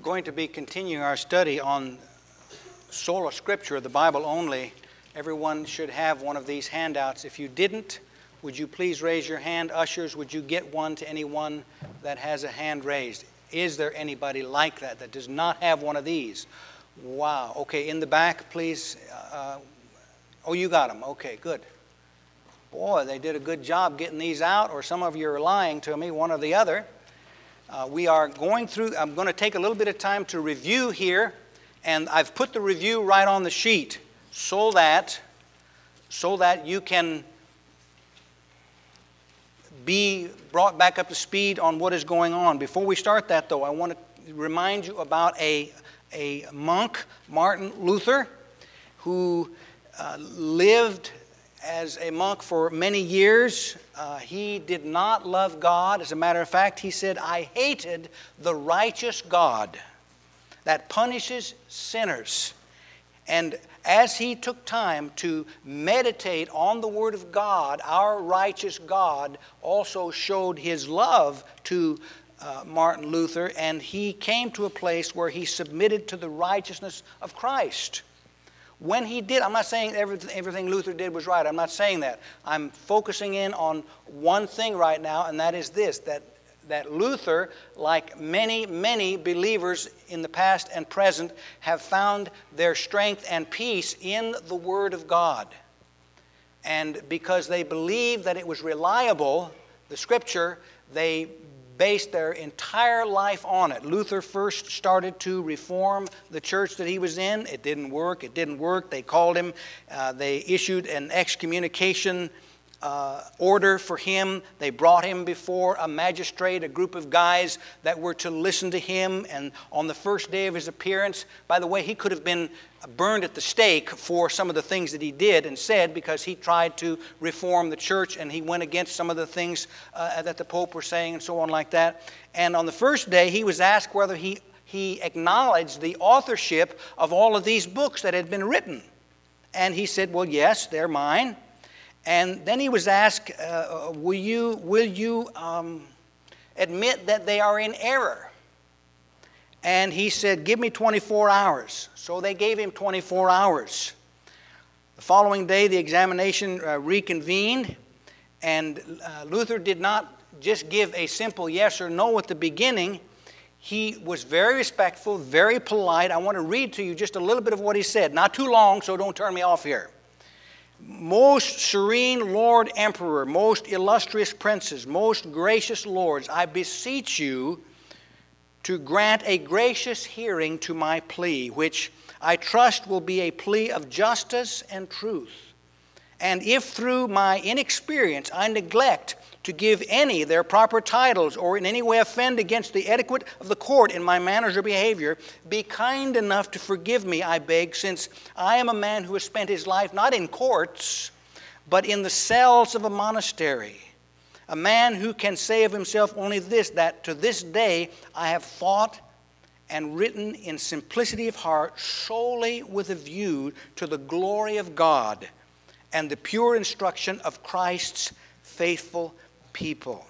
going to be continuing our study on sola scriptura, the Bible only. Everyone should have one of these handouts. If you didn't, would you please raise your hand? Ushers, would you get one to anyone that has a hand raised? Is there anybody like that that does not have one of these? Wow. Okay, in the back, please. Oh, you got them. Okay, good. Boy, they did a good job getting these out, or some of you are lying to me, one or the other. We are going through, I'm going to take a little bit of time to review here, and I've put the review right on the sheet so that you can be brought back up to speed on what is going on. Before we start that, though, I want to remind you about a monk, Martin Luther, who lived as a monk for many years. He did not love God. As a matter of fact, he said, "I hated the righteous God that punishes sinners." And as he took time to meditate on the Word of God, our righteous God also showed his love to Martin Luther, and he came to a place where he submitted to the righteousness of Christ. When he did, I'm not saying everything Luther did was right. I'm not saying that. I'm focusing in on one thing right now, and that is this, that Luther, like many, many believers in the past and present, have found their strength and peace in the Word of God. And because they believed that it was reliable, the Scripture, they based their entire life on it. Luther first started to reform the church that he was in. It didn't work. It didn't work. They called him. They issued an excommunication order for him. They brought him before a magistrate, a group of guys that were to listen to him. And on the first day of his appearance, by the way, he could have been burned at the stake for some of the things that he did and said, because he tried to reform the church and he went against some of the things that the Pope were saying and so on like that. And on the first day, he was asked whether he acknowledged the authorship of all of these books that had been written. And he said, "Well, yes, they're mine." And then he was asked, will you admit that they are in error? And he said, "Give me 24 hours. So they gave him 24 hours. The following day, the examination reconvened, and Luther did not just give a simple yes or no at the beginning. He was very respectful, very polite. I want to read to you just a little bit of what he said. Not too long, so don't turn me off here. "Most serene Lord Emperor, most illustrious princes, most gracious lords, I beseech you to grant a gracious hearing to my plea, which I trust will be a plea of justice and truth. And if through my inexperience I neglect to give any their proper titles or in any way offend against the etiquette of the court in my manners or behavior, be kind enough to forgive me, I beg, since I am a man who has spent his life not in courts, but in the cells of a monastery. A man who can say of himself only this, that to this day I have thought and written in simplicity of heart solely with a view to the glory of God and the pure instruction of Christ's faithful people."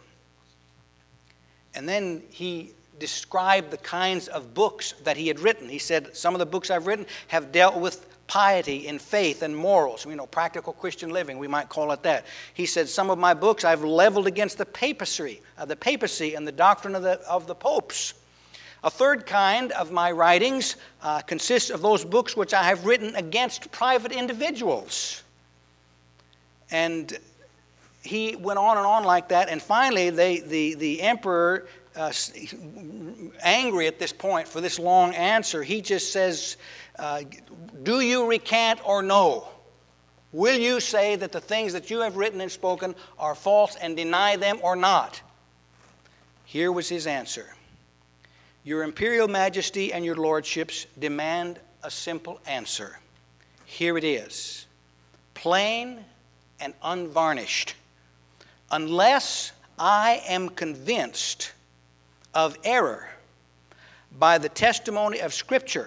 And then he described the kinds of books that he had written. He said, "Some of the books I've written have dealt with piety and faith and morals, practical Christian living, we might call it that." He said, "Some of my books I've leveled against the papacy and the doctrine of the popes. A third kind of my writings consists of those books which I have written against private individuals." And he went on and on like that, and finally the emperor, angry at this point for this long answer, he just says, "Do you recant or no? Will you say that the things that you have written and spoken are false and deny them or not?" Here was his answer. "Your imperial majesty and your lordships demand a simple answer. Here it is, plain and unvarnished. Unless I am convinced of error by the testimony of Scripture,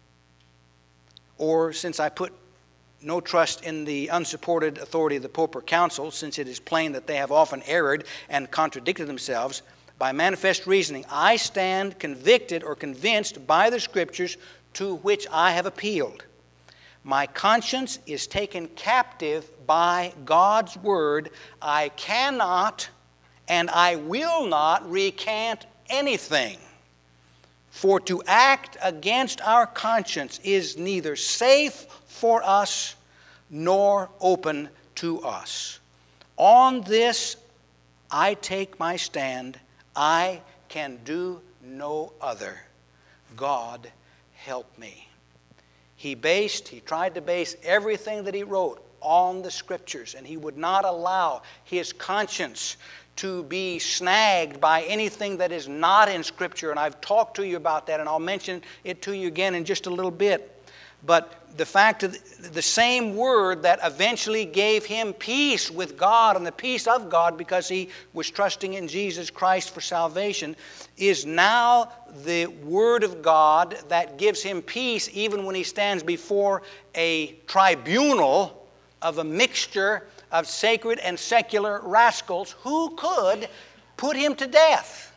or since I put no trust in the unsupported authority of the Pope or Council, since it is plain that they have often erred and contradicted themselves, by manifest reasoning, I stand convicted or convinced by the Scriptures to which I have appealed. My conscience is taken captive by God's word. I cannot and I will not recant anything. For to act against our conscience is neither safe for us nor open to us. On this I take my stand. I can do no other. God help me. He tried to base everything that he wrote on the Scriptures, and he would not allow his conscience to be snagged by anything that is not in Scripture. And I've talked to you about that, and I'll mention it to you again in just a little bit. But the fact of the same word that eventually gave him peace with God and the peace of God because he was trusting in Jesus Christ for salvation is now the word of God that gives him peace even when he stands before a tribunal of a mixture of sacred and secular rascals who could put him to death.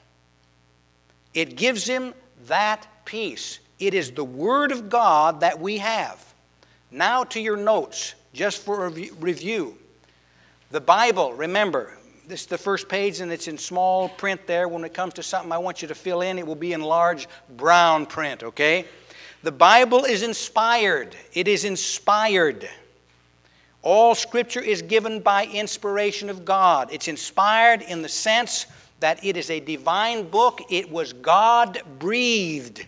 It gives him that peace. It is the Word of God that we have. Now to your notes, just for a review. The Bible, remember, this is the first page and it's in small print there. When it comes to something I want you to fill in, it will be in large brown print, okay? The Bible is inspired. It is inspired. All Scripture is given by inspiration of God. It's inspired in the sense that it is a divine book. It was God-breathed.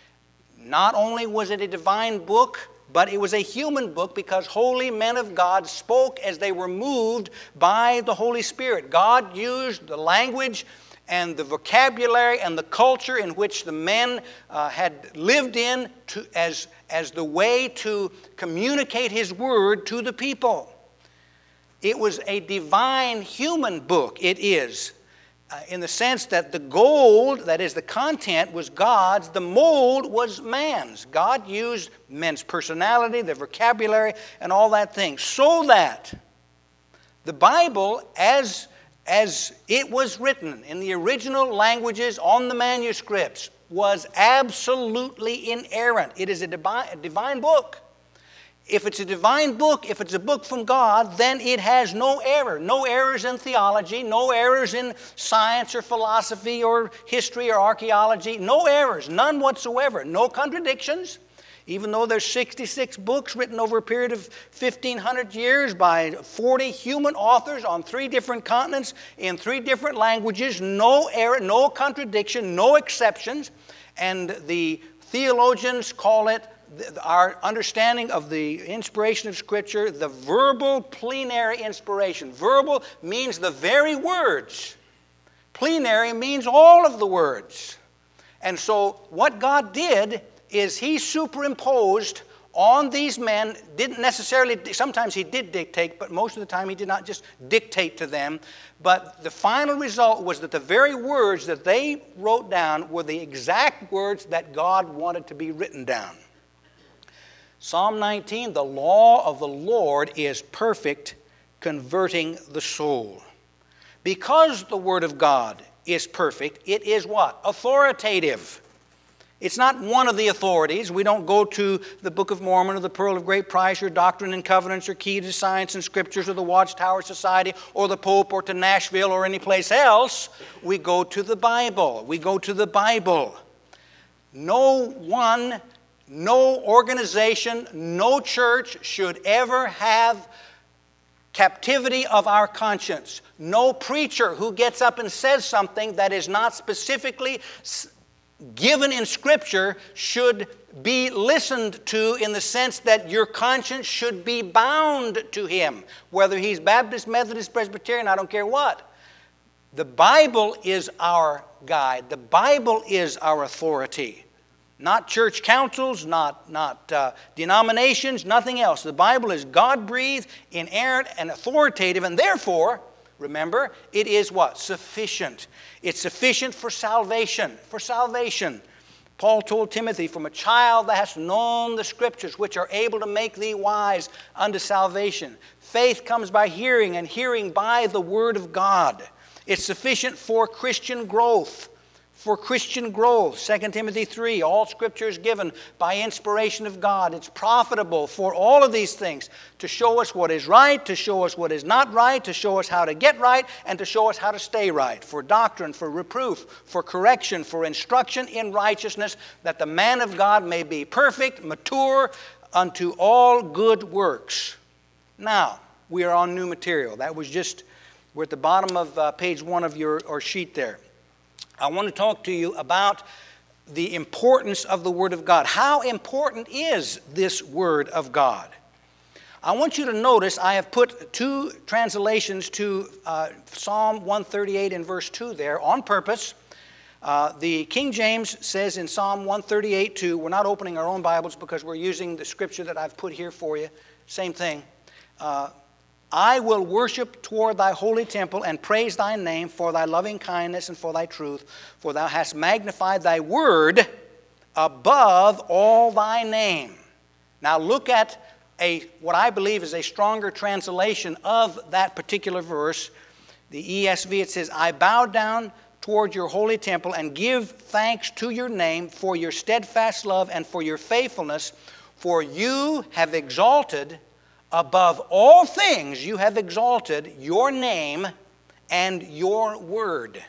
Not only was it a divine book, but it was a human book because holy men of God spoke as they were moved by the Holy Spirit. God used the language and the vocabulary and the culture in which the men had lived in as the way to communicate His Word to the people. It was a divine human book, it is. In the sense that the gold, that is the content, was God's, the mold was man's. God used men's personality, their vocabulary, and all that thing. So that the Bible, as it was written in the original languages on the manuscripts, was absolutely inerrant. It is a divine book. If it's a divine book, if it's a book from God, then it has no error. No errors in theology, no errors in science or philosophy or history or archaeology. No errors, none whatsoever. No contradictions. Even though there's 66 books written over a period of 1,500 years by 40 human authors on 3 different continents in 3 different languages, no error, no contradiction, no exceptions. And the theologians call it, our understanding of the inspiration of Scripture, the verbal plenary inspiration. Verbal means the very words. Plenary means all of the words. And so what God did is He superimposed on these men, didn't necessarily, sometimes He did dictate, but most of the time He did not just dictate to them. But the final result was that the very words that they wrote down were the exact words that God wanted to be written down. Psalm 19, the law of the Lord is perfect, converting the soul. Because the Word of God is perfect, it is what? Authoritative. It's not one of the authorities. We don't go to the Book of Mormon or the Pearl of Great Price or Doctrine and Covenants or Key to Science and Scriptures or the Watchtower Society or the Pope or to Nashville or any place else. We go to the Bible. We go to the Bible. No one, no organization, no church should ever have captivity of our conscience. No preacher who gets up and says something that is not specifically given in Scripture should be listened to in the sense that your conscience should be bound to him. Whether he's Baptist, Methodist, Presbyterian, I don't care what. The Bible is our guide. The Bible is our authority. Not church councils, not denominations, nothing else. The Bible is God-breathed, inerrant, and authoritative, and therefore, remember, it is what? Sufficient. It's sufficient for salvation. For salvation. Paul told Timothy, from a child thou hast known the Scriptures, which are able to make thee wise unto salvation. Faith comes by hearing, and hearing by the Word of God. It's sufficient for Christian growth. For Christian growth. 2 Timothy 3, all Scripture is given by inspiration of God. It's profitable for all of these things, to show us what is right, to show us what is not right, to show us how to get right, and to show us how to stay right. For doctrine, for reproof, for correction, for instruction in righteousness, that the man of God may be perfect, mature, unto all good works. Now, we are on new material. That was just, we're at the bottom of page 1 of your sheet there. I want to talk to you about the importance of the Word of God. How important is this Word of God? I want you to notice I have put 2 translations to Psalm 138 and verse 2 there on purpose. The King James says in Psalm 138:2, we're not opening our own Bibles because we're using the scripture that I've put here for you. Same thing. I will worship toward thy holy temple and praise thy name for thy loving kindness and for thy truth, for thou hast magnified thy word above all thy name. Now look at what I believe is a stronger translation of that particular verse. The ESV, it says, I bow down toward your holy temple and give thanks to your name for your steadfast love and for your faithfulness, for you have exalted above all things, you have exalted your name and your word.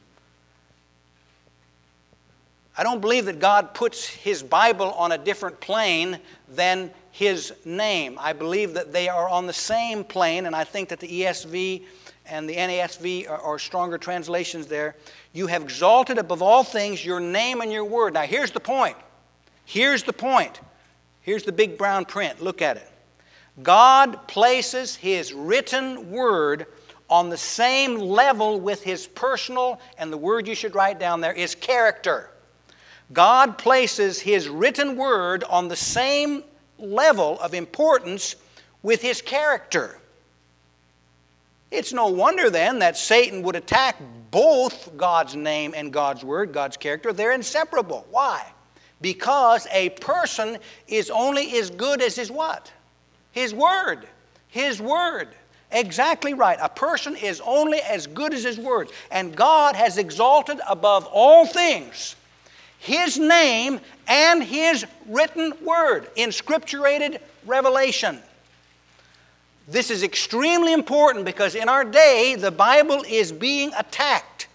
I don't believe that God puts His Bible on a different plane than His name. I believe that they are on the same plane, and I think that the ESV and the NASV are stronger translations there. You have exalted above all things your name and your word. Now here's the point. Here's the point. Here's the big brown print. Look at it. God places His written word on the same level with His personal, and the word you should write down there is character. God places His written word on the same level of importance with His character. It's no wonder then that Satan would attack both God's name and God's word, God's character. They're inseparable. Why? Because a person is only as good as his what? His word. His word. Exactly right. A person is only as good as his word. And God has exalted above all things His name and His written word in scripturated revelation. This is extremely important because in our day the Bible is being attacked.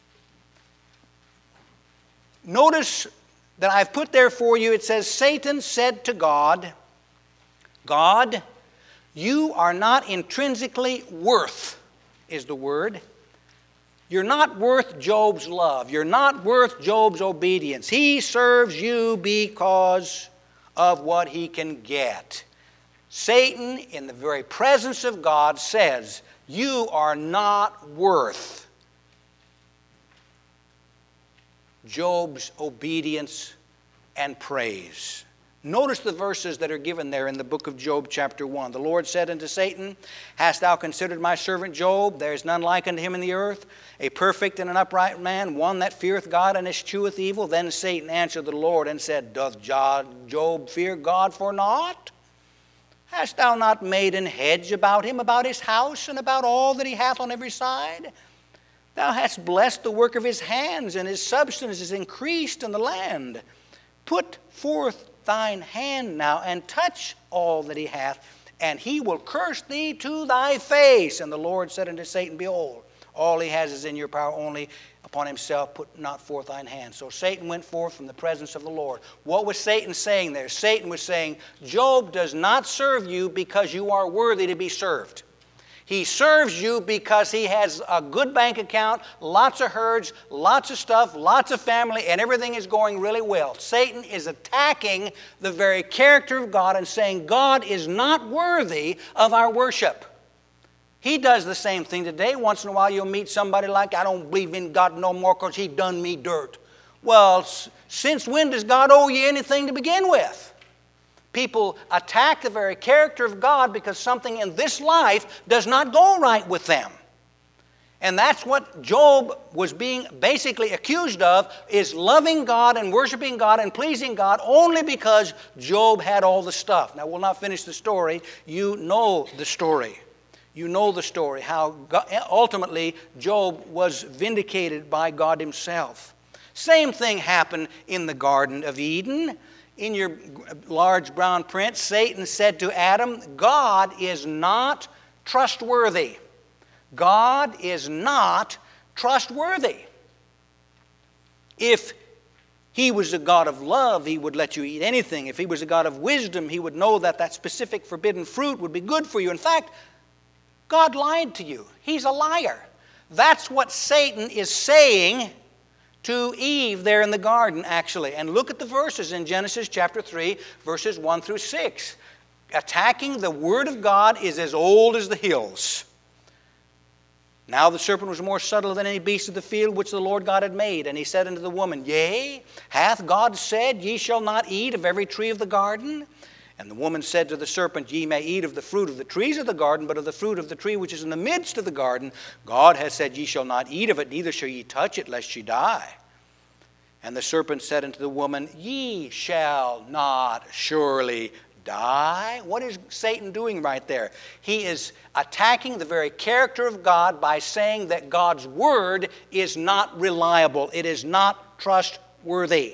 Notice that I've put there for you, it says, Satan said to God, God, you are not intrinsically worth, is the word. You're not worth Job's love. You're not worth Job's obedience. He serves you because of what he can get. Satan, in the very presence of God, says, you are not worth Job's obedience and praise. Notice the verses that are given there in the book of Job chapter 1. The Lord said unto Satan, hast thou considered my servant Job? There is none like unto him in the earth, a perfect and an upright man, one that feareth God and escheweth evil. Then Satan answered the Lord and said, doth Job fear God for naught? Hast thou not made an hedge about him, about his house, and about all that he hath on every side? Thou hast blessed the work of his hands, and his substance is increased in the land. Put forth thine hand now, and touch all that he hath, and he will curse thee to thy face. And the Lord said unto Satan, behold, all he has is in your power, only upon himself put not forth thine hand. So Satan went forth from the presence of the Lord. What was Satan saying there? Satan was saying, Job does not serve you because you are worthy to be served. He serves you because he has a good bank account, lots of herds, lots of stuff, lots of family, and everything is going really well. Satan is attacking the very character of God and saying God is not worthy of our worship. He does the same thing today. Once in a while you'll meet somebody like, I don't believe in God no more because he done me dirt. Well, since when does God owe you anything to begin with? People attack the very character of God because something in this life does not go right with them. And that's what Job was being basically accused of, is loving God and worshiping God and pleasing God only because Job had all the stuff. Now, we'll not finish the story. You know the story. You know the story, how ultimately Job was vindicated by God himself. Same thing happened in the Garden of Eden. In your large brown print, Satan said to Adam, God is not trustworthy. God is not trustworthy. If He was a God of love, He would let you eat anything. If He was a God of wisdom, He would know that that specific forbidden fruit would be good for you. In fact, God lied to you. He's a liar. That's what Satan is saying to Eve there in the garden, actually. And look at the verses in Genesis chapter 3, verses 1 through 6. Attacking the Word of God is as old as the hills. Now the serpent was more subtle than any beast of the field which the Lord God had made. And he said unto the woman, Yea, hath God said, Ye shall not eat of every tree of the garden? And the woman said to the serpent, Ye may eat of the fruit of the trees of the garden, but of the fruit of the tree which is in the midst of the garden, God has said, Ye shall not eat of it, neither shall ye touch it, lest ye die. And the serpent said unto the woman, Ye shall not surely die. What is Satan doing right there? He is attacking the very character of God by saying that God's word is not reliable. It is not trustworthy.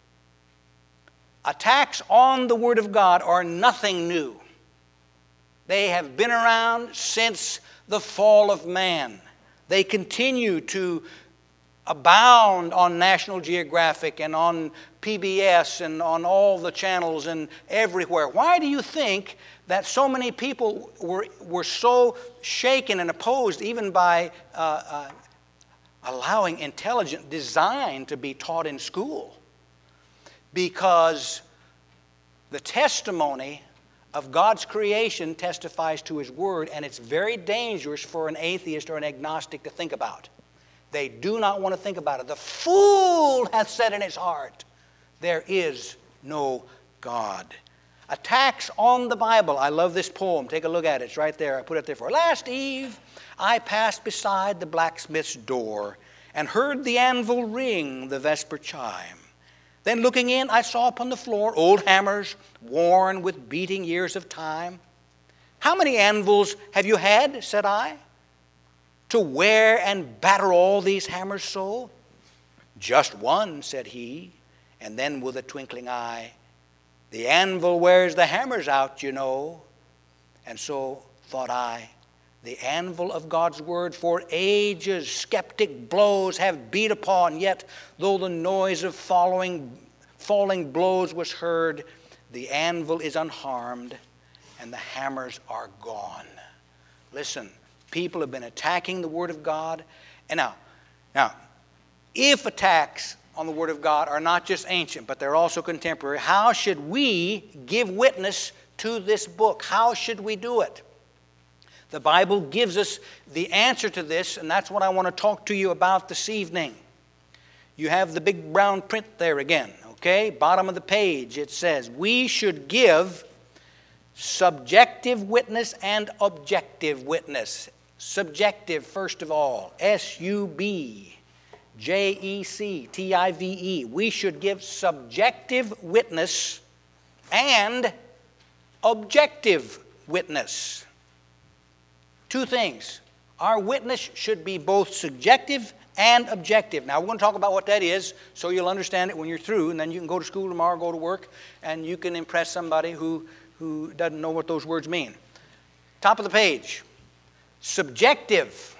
Attacks on the Word of God are nothing new. They have been around since the fall of man. They continue to abound on National Geographic and on PBS and on all the channels and everywhere. Why do you think that so many people were so shaken and opposed even by allowing intelligent design to be taught in school? Because the testimony of God's creation testifies to His Word, and it's very dangerous for an atheist or an agnostic to think about. They do not want to think about it. The fool hath said in his heart, there is no God. Attacks on the Bible. I love this poem. Take a look at it. It's right there. I put it there for you. Last eve, I passed beside the blacksmith's door and heard the anvil ring the vesper chime. Then looking in, I saw upon the floor old hammers worn with beating years of time. How many anvils have you had, said I, to wear and batter all these hammers so? Just one, said he, and then with a twinkling eye, the anvil wears the hammers out, you know. And so thought I, the anvil of God's word for ages skeptic blows have beat upon, yet though the noise of falling blows was heard, the anvil is unharmed and the hammers are gone. Listen, people have been attacking the Word of God. And now, if attacks on the Word of God are not just ancient, but they're also contemporary, how should we give witness to this book? How should we do it? The Bible gives us the answer to this, and that's what I want to talk to you about this evening. You have the big brown print there again, okay? Bottom of the page, it says, we should give subjective witness and objective witness. Subjective, first of all, S-U-B-J-E-C-T-I-V-E. We should give subjective witness and objective witness. Two things. Our witness should be both subjective and objective. Now, we're going to talk about what that is so you'll understand it when you're through, and then you can go to school tomorrow, go to work, and you can impress somebody who doesn't know what those words mean. Top of the page. Subjective.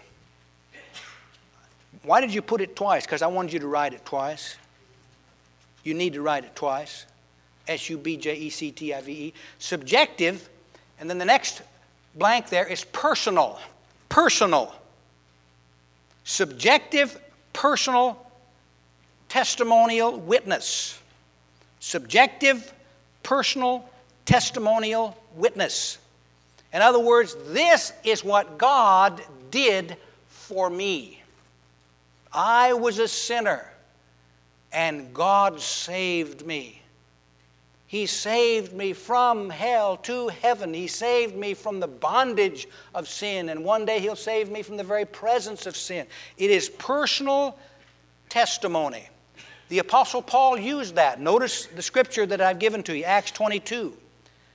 Why did you put it twice? Because I wanted you to write it twice. You need to write it twice. S-U-B-J-E-C-T-I-V-E. Subjective, and then the next blank there is personal. Personal. Subjective, personal, testimonial witness. Subjective, personal, testimonial witness. In other words, this is what God did for me. I was a sinner, and God saved me. He saved me from hell to heaven. He saved me from the bondage of sin, and one day He'll save me from the very presence of sin. It is personal testimony. The Apostle Paul used that. Notice the scripture that I've given to you, Acts 22.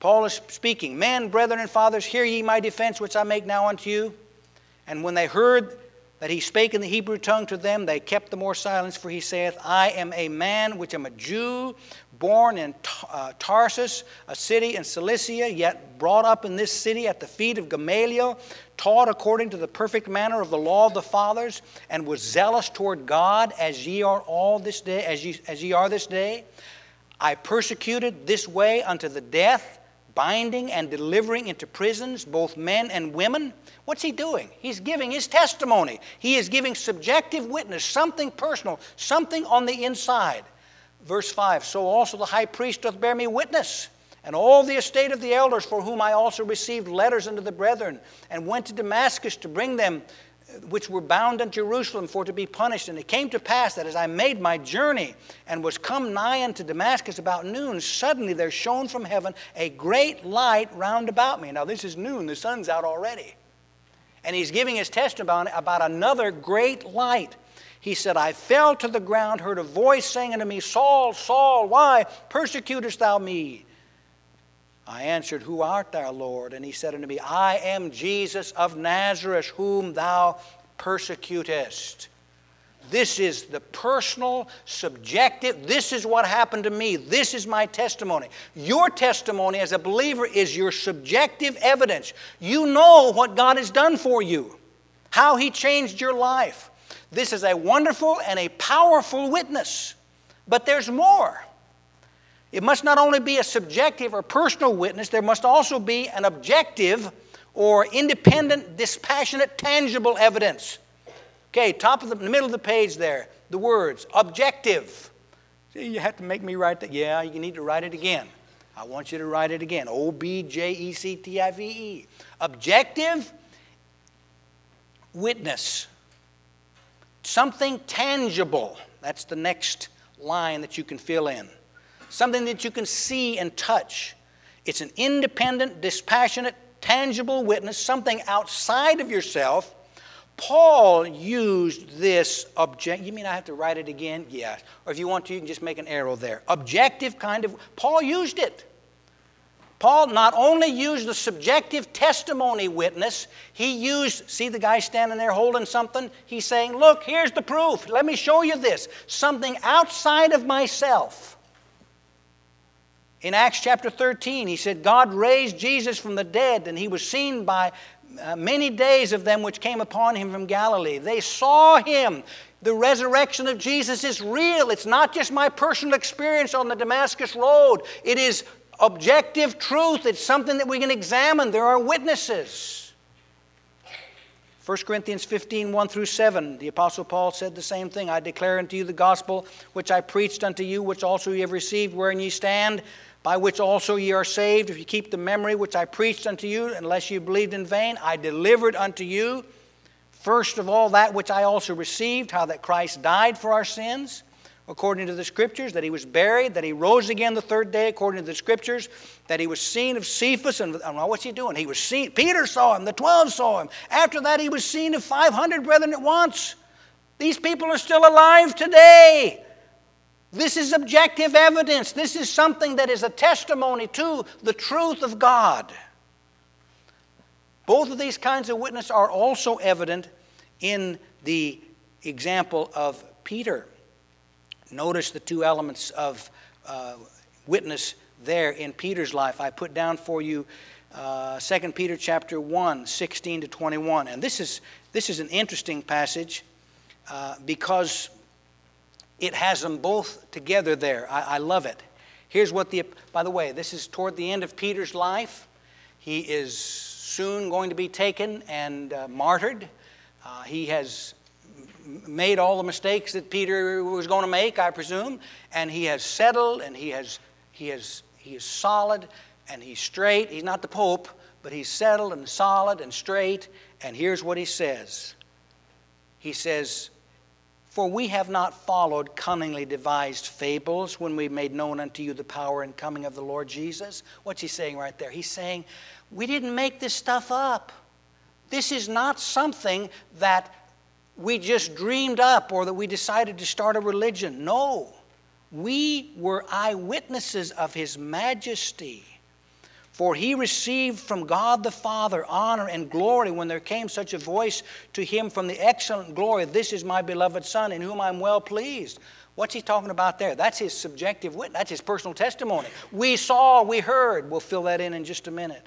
Paul is speaking. Men, brethren, and fathers, hear ye my defense, which I make now unto you. And when they heard that he spake in the Hebrew tongue to them, they kept the more silence, for he saith, I am a man which am a Jew, born in Tarsus, a city in Cilicia, yet brought up in this city at the feet of Gamaliel, taught according to the perfect manner of the law of the fathers, and was zealous toward God, as ye are all this day, as ye are this day. I persecuted this way unto the death, binding and delivering into prisons both men and women. What's he doing? He's giving his testimony. He is giving subjective witness, something personal, something on the inside. Verse 5, so also the high priest doth bear me witness, and all the estate of the elders, for whom I also received letters unto the brethren, and went to Damascus to bring them which were bound unto Jerusalem for to be punished. And it came to pass that as I made my journey and was come nigh unto Damascus about noon, suddenly there shone from heaven a great light round about me. Now this is noon, the sun's out already. And he's giving his testimony about another great light. He said, I fell to the ground, heard a voice saying unto me, Saul, Saul, why persecutest thou me? I answered, Who art thou, Lord? And he said unto me, I am Jesus of Nazareth, whom thou persecutest. This is the personal, subjective, this is what happened to me. This is my testimony. Your testimony as a believer is your subjective evidence. You know what God has done for you, how he changed your life. This is a wonderful and a powerful witness. But there's more. It must not only be a subjective or personal witness, there must also be an objective or independent, dispassionate, tangible evidence. Okay, in the middle of the page there, the words, objective. See, you have to make me write that. Yeah, you need to write it again. I want you to write it again. objective. Objective witness. Something tangible. That's the next line that you can fill in. Something that you can see and touch. It's an independent, dispassionate, tangible witness, something outside of yourself. Paul used this you mean I have to write it again? Yeah. Or if you want to, you can just make an arrow there. Objective kind of, Paul used it. Paul not only used the subjective testimony witness, he used, see the guy standing there holding something? He's saying, look, here's the proof. Let me show you this. Something outside of myself. In Acts chapter 13, he said, God raised Jesus from the dead, and he was seen by many days of them which came upon him from Galilee. They saw him. The resurrection of Jesus is real. It's not just my personal experience on the Damascus Road. It is objective truth. It's something that we can examine. There are witnesses. 1 Corinthians 15, 1 through 7, the Apostle Paul said the same thing. I declare unto you the gospel which I preached unto you, which also ye have received, wherein ye stand, by which also ye are saved, if you keep the memory which I preached unto you, unless you believed in vain. I delivered unto you, first of all, that which I also received, how that Christ died for our sins, according to the Scriptures, that he was buried, that he rose again the third day, according to the Scriptures, that he was seen of Cephas, and what's he doing? He was seen, Peter saw him, the 12 saw him. After that, he was seen of 500 brethren at once. These people are still alive today. This is objective evidence. This is something that is a testimony to the truth of God. Both of these kinds of witness are also evident in the example of Peter. Notice the two elements of witness there in Peter's life. I put down for you 2 Peter chapter 1, 16 to 21. And this is an interesting passage because it has them both together there. I love it. Here's what by the way, this is toward the end of Peter's life. He is soon going to be taken and martyred. He has made all the mistakes that Peter was going to make, I presume, and he has settled, and he is solid, and he's straight. He's not the Pope, but he's settled and solid and straight. And here's what he says. He says, for we have not followed cunningly devised fables when we made known unto you the power and coming of the Lord Jesus. What's he saying right there? He's saying, we didn't make this stuff up. This is not something that we just dreamed up or that we decided to start a religion. No, we were eyewitnesses of his majesty. For he received from God the Father honor and glory when there came such a voice to him from the excellent glory, "This is my beloved Son, in whom I am well pleased." What's he talking about there? That's his subjective witness. That's his personal testimony. We saw, we heard. We'll fill that in just a minute.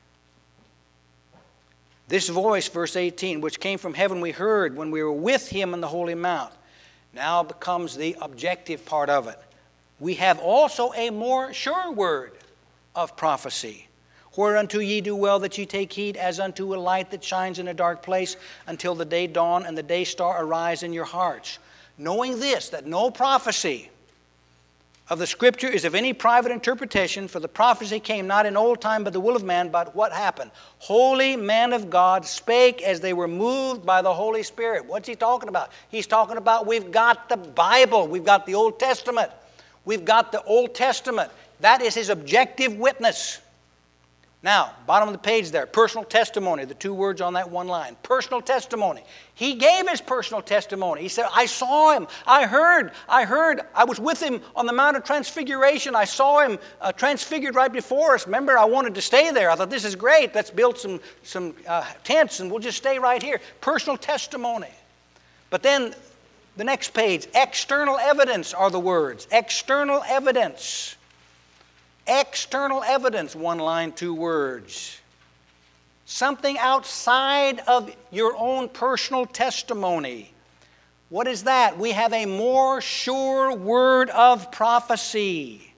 This voice, verse 18, which came from heaven we heard when we were with him on the holy mount. Now becomes the objective part of it. We have also a more sure word of prophecy, whereunto ye do well that ye take heed, as unto a light that shines in a dark place, until the day dawn and the day star arise in your hearts. Knowing this, that no prophecy of the Scripture is of any private interpretation, for the prophecy came not in old time by the will of man, but what happened? Holy men of God spake as they were moved by the Holy Spirit. What's he talking about? He's talking about we've got the Bible. We've got the Old Testament. We've got the Old Testament. That is his objective witness. Now, bottom of the page there, personal testimony, the two words on that one line. Personal testimony. He gave his personal testimony. He said, I saw him. I heard. I was with him on the Mount of Transfiguration. I saw him transfigured right before us. Remember, I wanted to stay there. I thought, this is great. Let's build some tents and we'll just stay right here. Personal testimony. But then the next page, external evidence are the words. External evidence. External evidence, one line, two words. Something outside of your own personal testimony. What is that? We have a more sure word of prophecy.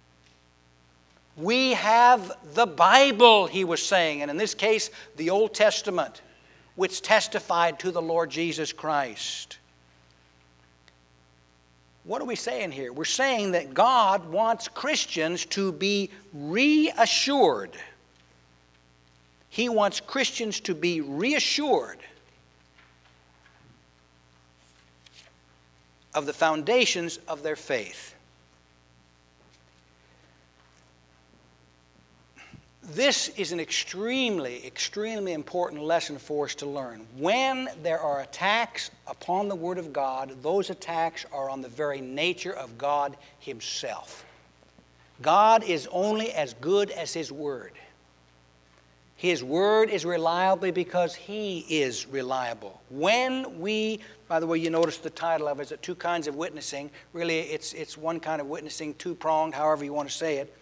We have the Bible, he was saying, and in this case, the Old Testament, which testified to the Lord Jesus Christ. What are we saying here? We're saying that God wants Christians to be reassured. He wants Christians to be reassured of the foundations of their faith. This is an extremely, extremely important lesson for us to learn. When there are attacks upon the Word of God, those attacks are on the very nature of God Himself. God is only as good as His Word. His Word is reliable because He is reliable. When we, by the way, you notice the title of it is two kinds of witnessing. Really, it's one kind of witnessing, two-pronged, however you want to say it.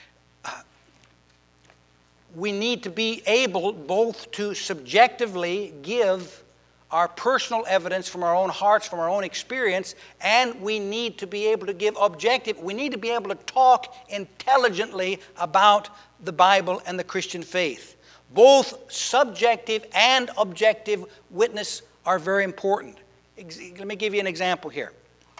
We need to be able both to subjectively give our personal evidence from our own hearts, from our own experience, and we need to be able to give objective. We need to be able to talk intelligently about the Bible and the Christian faith. Both subjective and objective witness are very important. Let me give you an example here.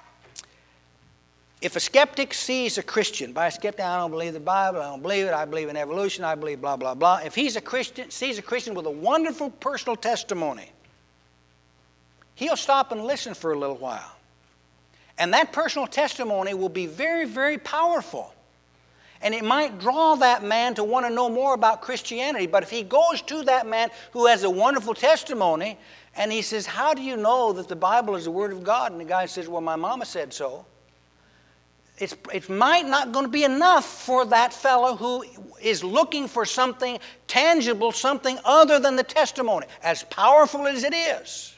If a skeptic sees a Christian, by a skeptic, I don't believe the Bible, I don't believe it, I believe in evolution, I believe blah, blah, blah. If he's a Christian, sees a Christian with a wonderful personal testimony, he'll stop and listen for a little while. And that personal testimony will be very, very powerful. And it might draw that man to want to know more about Christianity. But if he goes to that man who has a wonderful testimony, and he says, how do you know that the Bible is the Word of God? And the guy says, well, my mama said so. It might not going to be enough for that fellow who is looking for something tangible, something other than the testimony, as powerful as it is.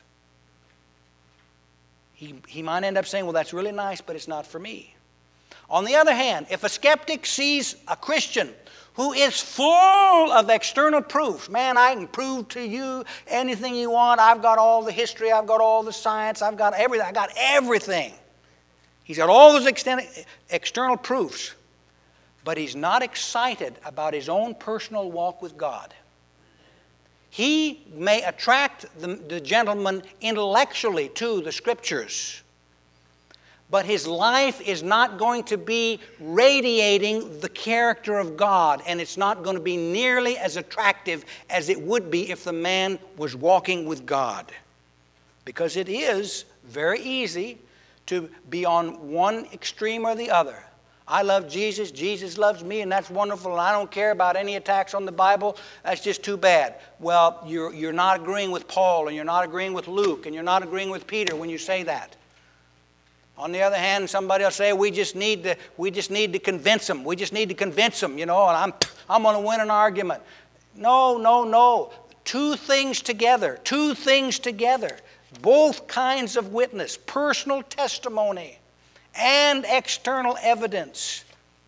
He might end up saying, well, that's really nice, but it's not for me. On the other hand, if a skeptic sees a Christian who is full of external proofs, man, I can prove to you anything you want. I've got all the history. I've got all the science. I've got everything. I got everything. He's got all those external proofs, but he's not excited about his own personal walk with God. He may attract the gentleman intellectually to the Scriptures, but his life is not going to be radiating the character of God, and it's not going to be nearly as attractive as it would be if the man was walking with God. Because it is very easy to be on one extreme or the other. I love Jesus, Jesus loves me, and that's wonderful, and I don't care about any attacks on the Bible. That's just too bad. Well, you're not agreeing with Paul, and you're not agreeing with Luke, and you're not agreeing with Peter when you say that. On the other hand, somebody will say, we just need to convince them. We just need to convince them, and I'm going to win an argument. No, no, no. Two things together. Both kinds of witness, personal testimony and external evidence.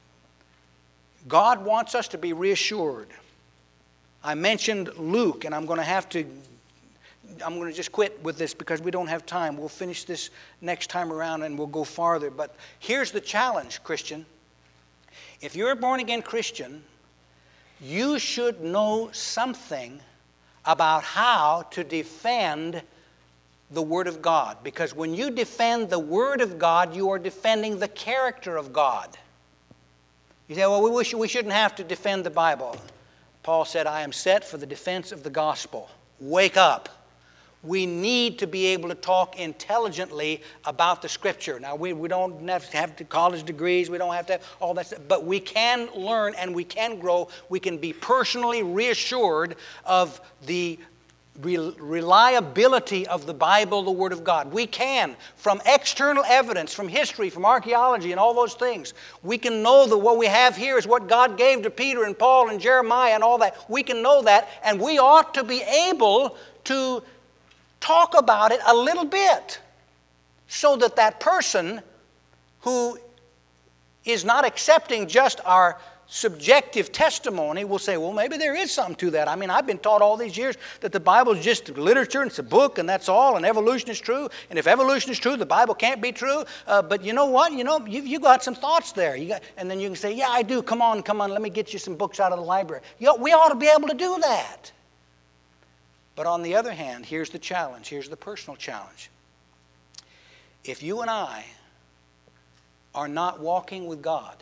God wants us to be reassured. I mentioned Luke, and I'm going to just quit with this because we don't have time. We'll finish this next time around and we'll go farther. But here's the challenge, Christian. If you're a born-again Christian, you should know something about how to defend the Word of God. Because when you defend the Word of God, you are defending the character of God. You say, well, we shouldn't have to defend the Bible. Paul said, I am set for the defense of the gospel. Wake up. We need to be able to talk intelligently about the Scripture. Now, we don't have to have college degrees. We don't have to have all that stuff. But we can learn and we can grow. We can be personally reassured of the reliability of the Bible, the Word of God. We can, from external evidence, from history, from archaeology and all those things, we can know that what we have here is what God gave to Peter and Paul and Jeremiah and all that. We can know that, and we ought to be able to talk about it a little bit so that that person who is not accepting just our subjective testimony will say, well, maybe there is something to that. I mean, I've been taught all these years that the Bible is just literature and it's a book and that's all, and evolution is true. And if evolution is true, the Bible can't be true. But you know what? You got some thoughts there. And then you can say, yeah, I do. Come on. Let me get you some books out of the library. We ought to be able to do that. But on the other hand, here's the challenge. Here's the personal challenge. If you and I are not walking with God,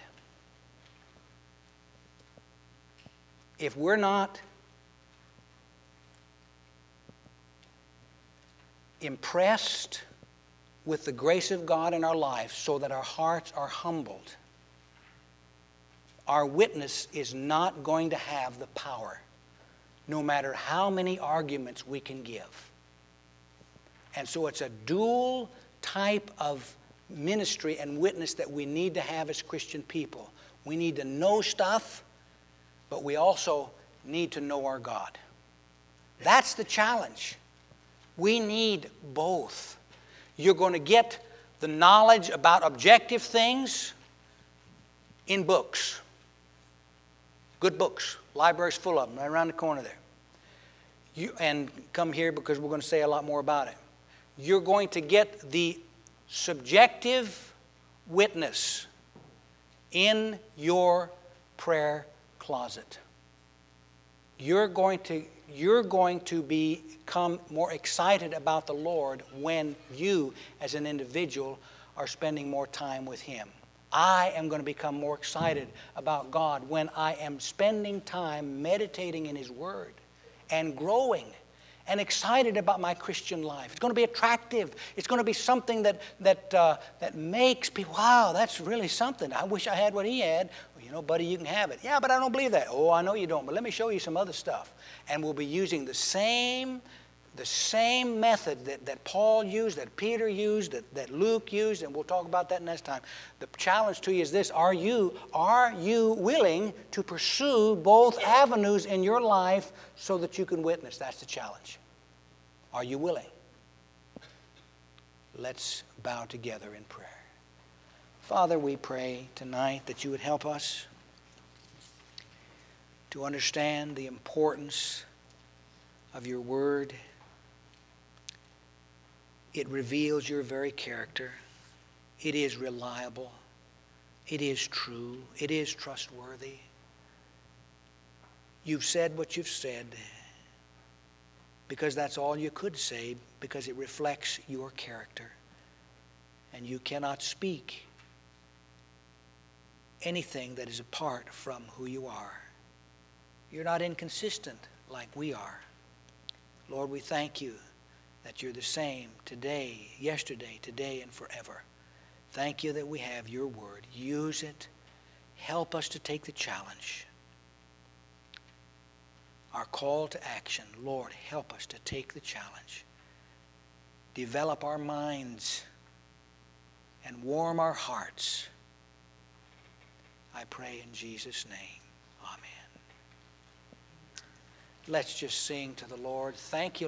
if we're not impressed with the grace of God in our life so that our hearts are humbled, our witness is not going to have the power, no matter how many arguments we can give. And so it's a dual type of ministry and witness that we need to have as Christian people. We need to know stuff, but we also need to know our God. That's the challenge. We need both. You're going to get the knowledge about objective things in books. Good books. Library's full of them right around the corner there. And come here because we're going to say a lot more about it. You're going to get the subjective witness in your prayer closet. You're going to become more excited about the Lord when you, as an individual, are spending more time with Him. I am going to become more excited about God when I am spending time meditating in His Word and growing and excited about my Christian life. It's going to be attractive. It's going to be something that makes people, wow, that's really something. I wish I had what he had. Well, buddy, you can have it. Yeah, but I don't believe that. Oh, I know you don't, but let me show you some other stuff. And we'll be using the same method that Paul used, that Peter used, that Luke used, and we'll talk about that next time. The challenge to you is this: are you willing to pursue both avenues in your life so that you can witness? That's the challenge. Are you willing? Let's bow together in prayer. Father, we pray tonight that you would help us to understand the importance of your word. It reveals your very character. It is reliable. It is true. It is trustworthy. You've said what you've said because that's all you could say, because it reflects your character. And you cannot speak anything that is apart from who you are. You're not inconsistent like we are. Lord, we thank you that you're the same today, yesterday, today, and forever. Thank you that we have your word. Use it. Help us to take the challenge. Our call to action. Lord, help us to take the challenge. Develop our minds and warm our hearts. I pray in Jesus' name. Amen. Let's just sing to the Lord. Thank you,